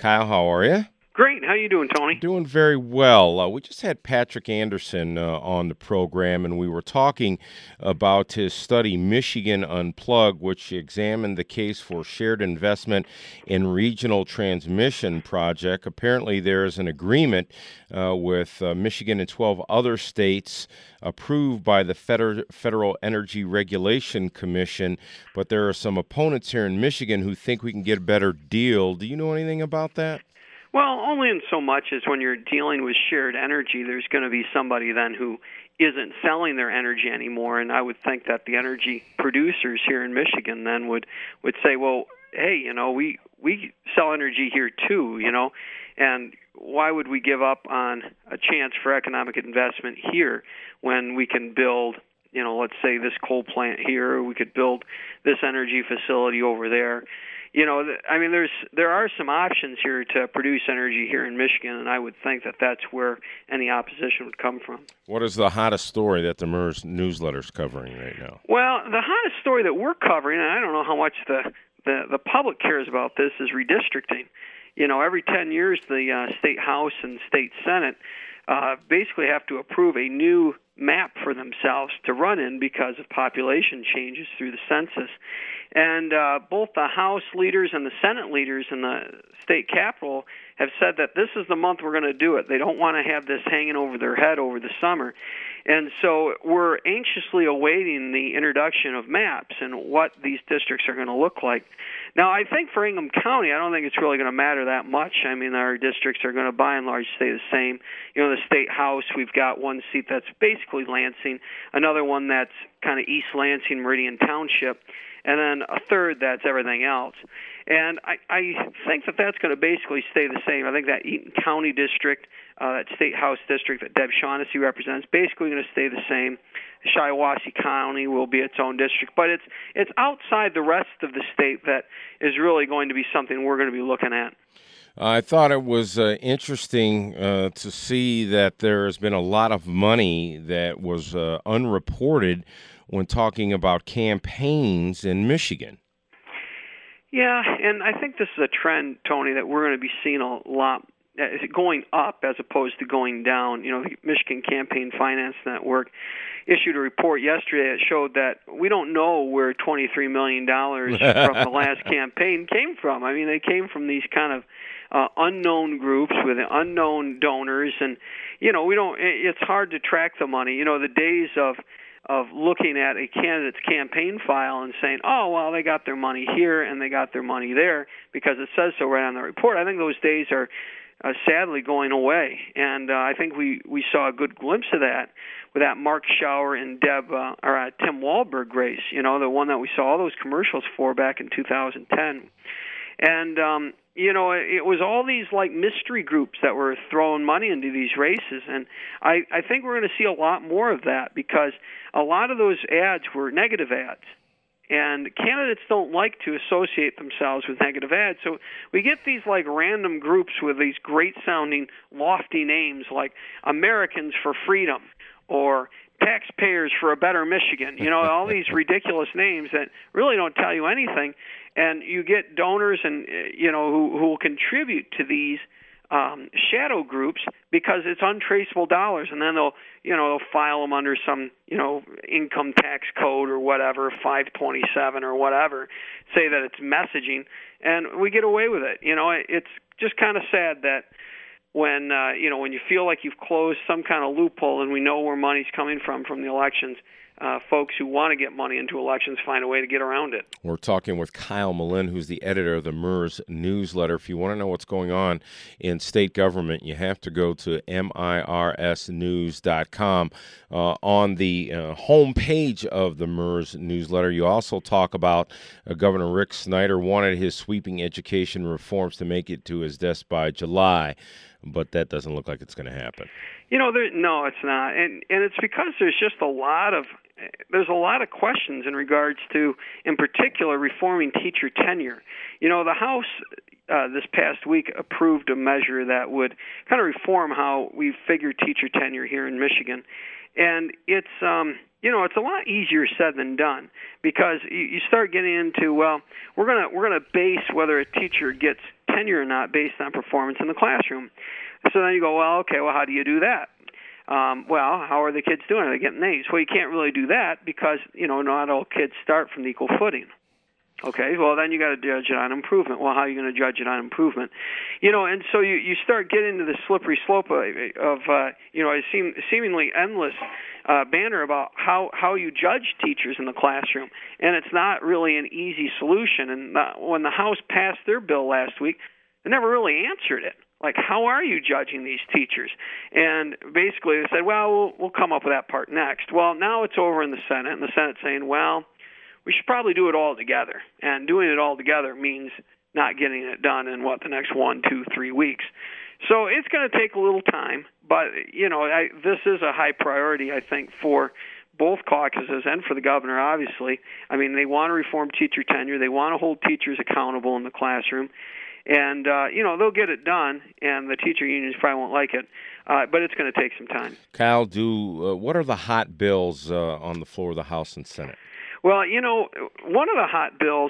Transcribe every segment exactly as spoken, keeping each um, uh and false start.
Kyle, how are you? Great. How you doing, Tony? Doing very well. Uh, we just had Patrick Anderson uh, on the program, and we were talking about his study, Michigan Unplugged, which examined the case for shared investment in regional transmission project. Apparently, there is an agreement uh, with uh, Michigan and twelve other states approved by the Feder- Federal Energy Regulation Commission, but there are some opponents here in Michigan who think we can get a better deal. Do you know anything about that? Well, only in so much as when you're dealing with shared energy, there's going to be somebody then who isn't selling their energy anymore, and I would think that the energy producers here in Michigan then would would say, well, hey, you know, we we sell energy here too, you know, and why would we give up on a chance for economic investment here when we can build, you know, let's say this coal plant here, or we could build this energy facility over there. You know, I mean, there's there are some options here to produce energy here in Michigan, and I would think that that's where any opposition would come from. What is the hottest story that the M E R S newsletter is covering right now? Well, the hottest story that we're covering, and I don't know how much the, the, the public cares about this, is redistricting. You know, every ten years, the uh, state House and state Senate uh, basically have to approve a new map for themselves to run in because of population changes through the census. And uh, both the House leaders and the Senate leaders in the state capitol have said that this is the month we're going to do it. They don't want to have this hanging over their head over the summer. And so we're anxiously awaiting the introduction of maps and what these districts are going to look like. Now, I think for Ingham County, I don't think it's really going to matter that much. I mean, our districts are going to by and large stay the same. You know, the state House, we've got one seat that's basically Lansing, another one that's kind of East Lansing, Meridian Township, and then a third that's everything else. And I, I think that that's going to basically stay the same. I think that Eaton County district, uh, that state House district that Deb Shaughnessy represents, basically going to stay the same. Shiawassee County will be its own district, but it's it's outside the rest of the state that is really going to be something we're going to be looking at. I thought it was uh, interesting uh, to see that there has been a lot of money that was uh, unreported when talking about campaigns in Michigan. Yeah, and I think this is a trend, Tony, that we're going to be seeing a lot going up as opposed to going down. You know, the Michigan Campaign Finance Network issued a report yesterday that showed that we don't know where twenty-three million dollars from the last campaign came from. I mean, they came from these kind of uh, unknown groups with unknown donors, and, you know, we don't. It's hard to track the money. You know, the days of of looking at a candidate's campaign file and saying, oh, well, they got their money here and they got their money there because it says so right on the report. I think those days are uh, sadly going away. And uh, I think we, we saw a good glimpse of that with that Mark Schauer and Deb uh, or uh, Tim Wahlberg race, you know, the one that we saw all those commercials for back in two thousand ten. And, um, you know, it was all these, like, mystery groups that were throwing money into these races. And I, I think we're going to see a lot more of that because a lot of those ads were negative ads. And candidates don't like to associate themselves with negative ads. So we get these, like, random groups with these great-sounding, lofty names like Americans for Freedom or Taxpayers for a Better Michigan. You know, all these ridiculous names that really don't tell you anything. And you get donors and, you know, who, who will contribute to these um, shadow groups because it's untraceable dollars. And then they'll, you know, they'll file them under some, you know, income tax code or whatever, five twenty-seven or whatever, say that it's messaging. And we get away with it. You know, it's just kind of sad that when, uh, you know, when you feel like you've closed some kind of loophole and we know where money's coming from from the elections, Uh, folks who want to get money into elections find a way to get around it. We're talking with Kyle Malin, who's the editor of the M E R S newsletter. If you want to know what's going on in state government, you have to go to M I R S news dot com. Uh, on the uh, home page of the M E R S newsletter, you also talk about uh, Governor Rick Snyder wanted his sweeping education reforms to make it to his desk by July, but that doesn't look like it's going to happen. You know, there, no, it's not, and and it's because there's just a lot of there's a lot of questions in regards to, in particular, reforming teacher tenure. You know, the House uh, this past week approved a measure that would kind of reform how we figure teacher tenure here in Michigan. And it's, um, you know, it's a lot easier said than done, because you, you start getting into, well, we're gonna we're gonna base whether a teacher gets tenure or not based on performance in the classroom. So then you go, well, okay, well, how do you do that? Um, well, how are the kids doing? Are they getting A's? Well, you can't really do that because, you know, not all kids start from the equal footing. Okay, well, then you got to judge it on improvement. Well, how are you going to judge it on improvement? You know, and so you, you start getting into the slippery slope of, of uh, you know, a seem, seemingly endless uh, banner about how, how you judge teachers in the classroom. And it's not really an easy solution. And uh, when the House passed their bill last week, they never really answered it. Like, how are you judging these teachers? And basically they said, well, we'll, we'll come up with that part next. Well, now it's over in the Senate, and the Senate's saying, well, we should probably do it all together. And doing it all together means not getting it done in, what, the next one, two, three weeks. So it's going to take a little time. But, you know, I, this is a high priority, I think, for both caucuses and for the governor, obviously. I mean, they want to reform teacher tenure. They want to hold teachers accountable in the classroom. And, uh, you know, they'll get it done, and the teacher unions probably won't like it, uh, but it's going to take some time. Kyle, do uh, what are the hot bills uh, on the floor of the House and Senate? Well, you know, one of the hot bills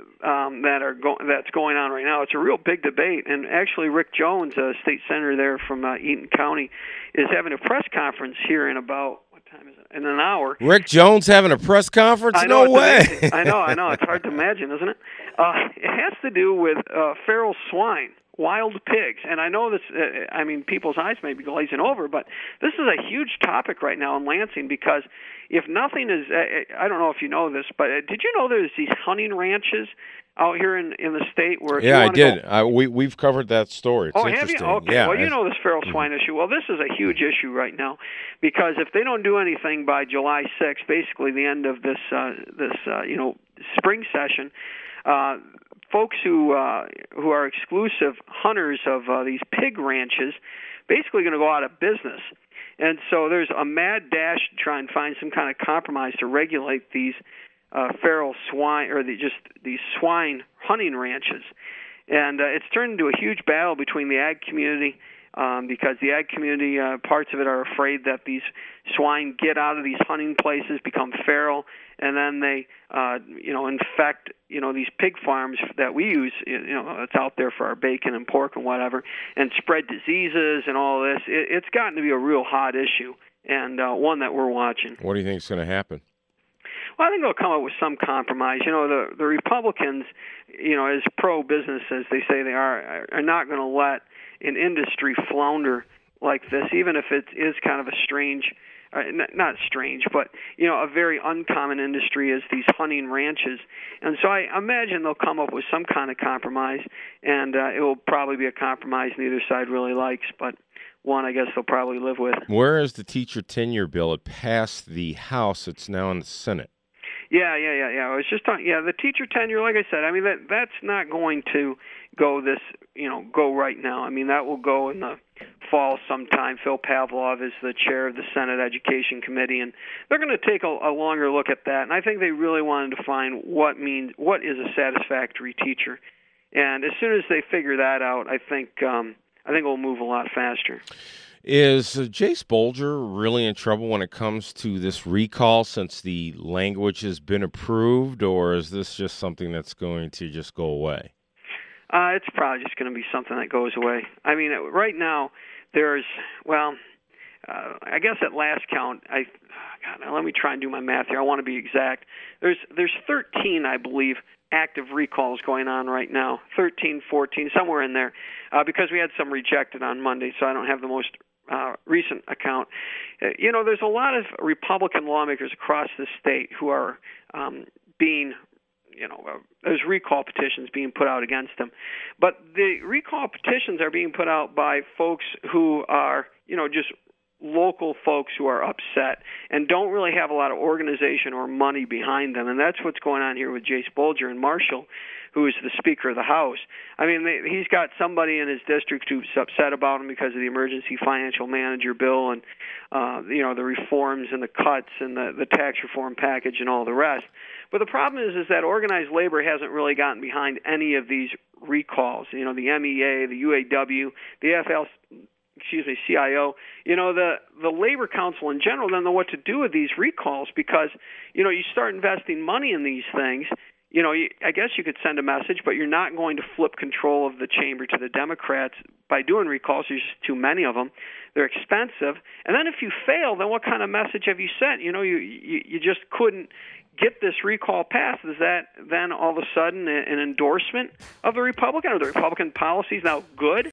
um, that are go- that's going on right now, it's a real big debate, and actually Rick Jones, a state senator there from uh, Eaton County, is having a press conference here in about, what time is it, in an hour. Rick Jones having a press conference? I know, no way. I know, I know. It's hard to imagine, isn't it? Uh, it has to do with uh, feral swine, wild pigs. And I know this, uh, I mean, people's eyes may be glazing over, but this is a huge topic right now in Lansing, because if nothing is, uh, I don't know if you know this, but uh, did you know there's these hunting ranches out here in, in the state where if yeah, you I did. Go, I, we, we've covered that story. It's oh, have you? interesting. Okay. Yeah, well, you it's, know this feral swine mm-hmm. issue. Well, this is a huge issue right now, because if they don't do anything by July sixth, basically the end of this, uh, this uh, you know, spring session, uh, folks who uh, who are exclusive hunters of uh, these pig ranches basically going to go out of business. And so there's a mad dash to try and find some kind of compromise to regulate these uh, feral swine, or the, just these swine hunting ranches. And uh, it's turned into a huge battle between the ag community, um, because the ag community, uh, parts of it are afraid that these swine get out of these hunting places, become feral, and then they, uh, you know, infect, you know, these pig farms that we use, you know, it's out there for our bacon and pork and whatever, and spread diseases and all this. It, it's gotten to be a real hot issue, and uh, one that we're watching. What do you think is going to happen? Well, I think they'll come up with some compromise. You know, the the Republicans, you know, as pro-business as they say they are, are not going to let an industry flounder like this, even if it is kind of a strange, uh, not strange, but, you know, a very uncommon industry as these hunting ranches. And so I imagine they'll come up with some kind of compromise, and uh, it will probably be a compromise neither side really likes, but one I guess they'll probably live with. Where is the teacher tenure bill? It passed the House. It's now in the Senate. Yeah, yeah, yeah, yeah. I was just talking. Yeah, the teacher tenure, like I said, I mean that that's not going to go this, you know, go right now. I mean that will go in the fall sometime. Phil Pavlov is the chair of the Senate Education Committee, and they're going to take a, a longer look at that. And I think they really want to define what means what is a satisfactory teacher. And as soon as they figure that out, I think um, I think we'll move a lot faster. Is uh, Jase Bolger really in trouble when it comes to this recall, since the language has been approved, or is this just something that's going to just go away? Uh, it's probably just going to be something that goes away. I mean, right now there's, well, uh, I guess at last count, I, God, now let me try and do my math here. I want to be exact. There's there's thirteen, I believe, active recalls going on right now, thirteen, fourteen, somewhere in there, uh, because we had some rejected on Monday, so I don't have the most Uh, recent account. Uh, you know, there's a lot of Republican lawmakers across the state who are um, being, you know, uh, there's recall petitions being put out against them. But the recall petitions are being put out by folks who are, you know, just local folks who are upset and don't really have a lot of organization or money behind them. And that's what's going on here with Jase Bolger and Marshall, who is the Speaker of the House. I mean, they, he's got somebody in his district who's upset about him because of the emergency financial manager bill and, uh, you know, the reforms and the cuts and the, the tax reform package and all the rest. But the problem is, is that organized labor hasn't really gotten behind any of these recalls. You know, the M E A, the U A W, the F L, excuse me, C I O. You know, the the Labor Council in general don't know what to do with these recalls because, you know, you start investing money in these things. You know, I guess you could send a message, but you're not going to flip control of the chamber to the Democrats by doing recalls. There's just too many of them. They're expensive. And then if you fail, then what kind of message have you sent? You know, you you, you just couldn't get this recall passed. Is that then all of a sudden an endorsement of the Republican? Are the Republican policies now good?